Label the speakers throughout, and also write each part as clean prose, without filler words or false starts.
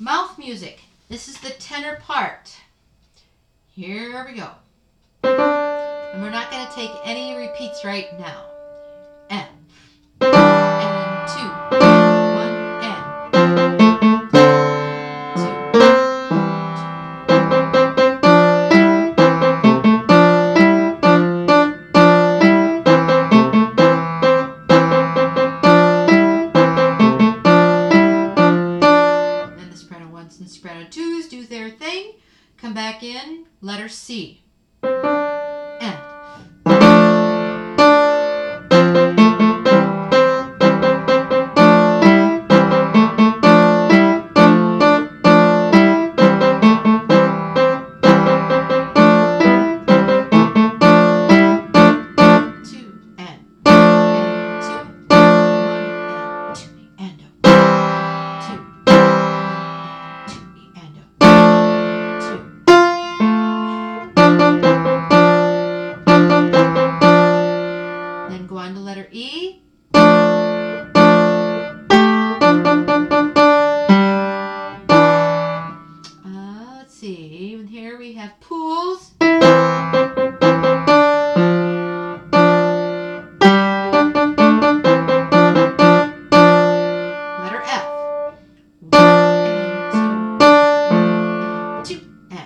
Speaker 1: Mouth music. This is the tenor part. Here we go. And we're not going to take any repeats right now. F. And 2. 1 and 2. Then the soprano 1s and soprano 2s do their thing. Come back in, letter C. And. Then go on to letter E. Let's see. And here we have pools. Letter F. 1 and 2. 1 and 2 and.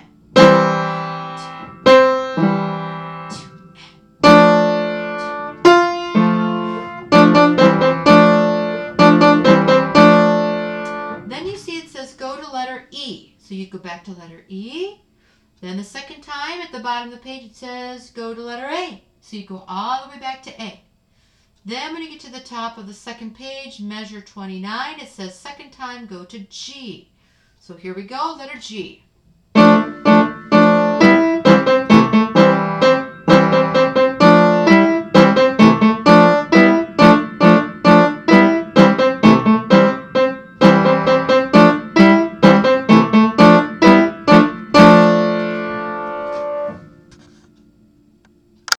Speaker 1: Then you see it says go to letter E. So you go back to letter E. Then the second time at the bottom of the page it says go to letter A. So you go all the way back to A. Then when you get to the top of the second page, measure 29, it says second time go to G. So here we go, letter G.